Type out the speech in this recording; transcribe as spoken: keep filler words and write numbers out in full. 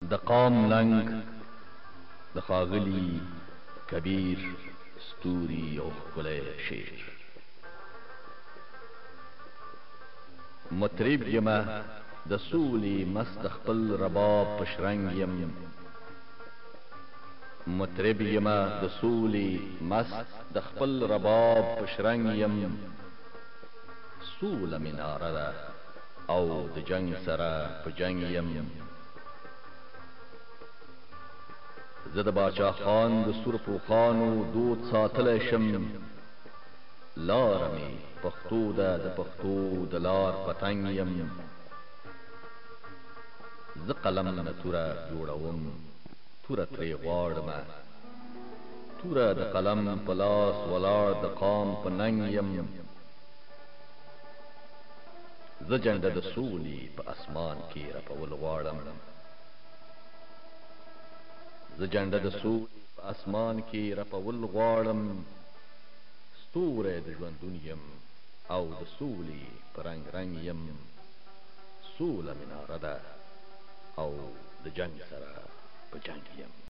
د قام ننګ د ښاغلي کبیر ستوري او ښکلی شعر. مطرب یمه د سولې مست د خپل رباب په شرنګ یم، مطرب یمه د سولې مست د خپل رباب په شرنګ یم. سوله مې ناره ده او د جنګ سره په جنګ یم. زه د باچا خان د سور پوخانو دود ساتلی شم، لاره مې پښتو ده د پښتو د لار پتنګ یم. زه قلم نه توره جوړوم، توره ترې غواړمه، توره د قلم په لاس ولاړ د قام په ننګ یم. زه جنډه د سولې په اسمان کې رپول غواړم، زه جنډه د سولې په اسمان کې رپول غواړم. ستوری د ژوندون یم او د سولې په رنګ رنګ یم. سوله مې ناره ده او د جنګ سره په جنګ یم.